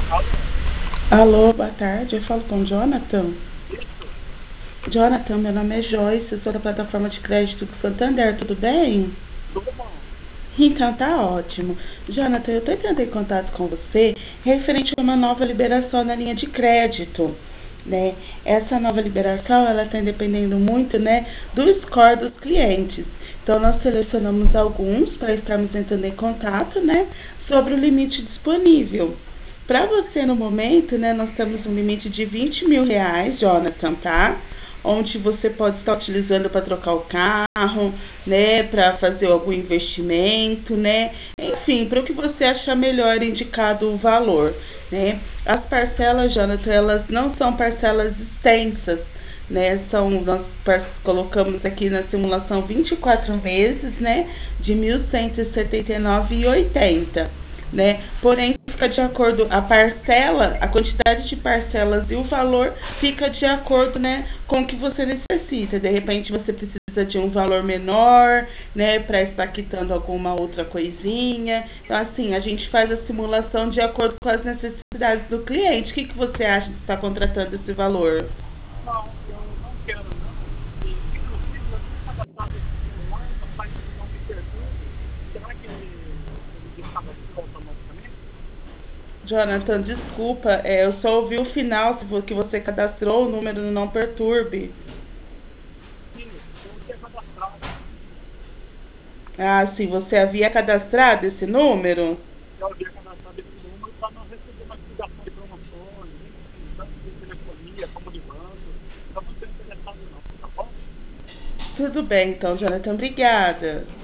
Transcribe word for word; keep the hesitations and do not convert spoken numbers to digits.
Alô? Alô, boa tarde. Eu falo com o Jonathan. Isso? Jonathan, meu nome é Joyce, sou da plataforma de crédito do Santander, tudo bem? Tudo bom? Então tá ótimo. Jonathan, eu estou entrando em contato com você referente a uma nova liberação na linha de crédito. Né? Essa nova liberação ela está dependendo muito, né, do score dos clientes. Então nós selecionamos alguns para estarmos entrando em contato, né, sobre o limite disponível. Para você no momento, né, nós temos um limite de vinte mil reais, Jonathan, tá? Onde você pode estar utilizando para trocar o carro, né, para fazer algum investimento, né, enfim, para o que você achar melhor indicado o valor, né. As parcelas, Jonathan, elas não são parcelas extensas, né, são, nós colocamos aqui na simulação vinte e quatro meses, né, de mil cento e setenta e nove reais e oitenta centavos, né? Porém, fica de acordo a parcela, a quantidade de parcelas e o valor fica de acordo, né, com o que você necessita. De repente, você precisa de um valor menor, né, para estar quitando alguma outra coisinha. Então, assim, a gente faz a simulação de acordo com as necessidades do cliente. O que, que você acha de estar contratando esse valor? Não, eu não quero não. E, inclusive, eu tinha cadastrado esse celular, o site ele não me pergunta. Será que ele, ele descadastrou automaticamente? Jonathan, desculpa, é, eu só ouvi o final que você cadastrou o número no Não Perturbe. Isso, eu tinha cadastrado. Ah, sim, você havia cadastrado esse número? Eu havia cadastrado esse número para não receber mais ligação de promoções, enfim, tanto de telefonia como de banco. Eu não estou interessado não, tá bom? Tudo bem, então, Jonathan, obrigada.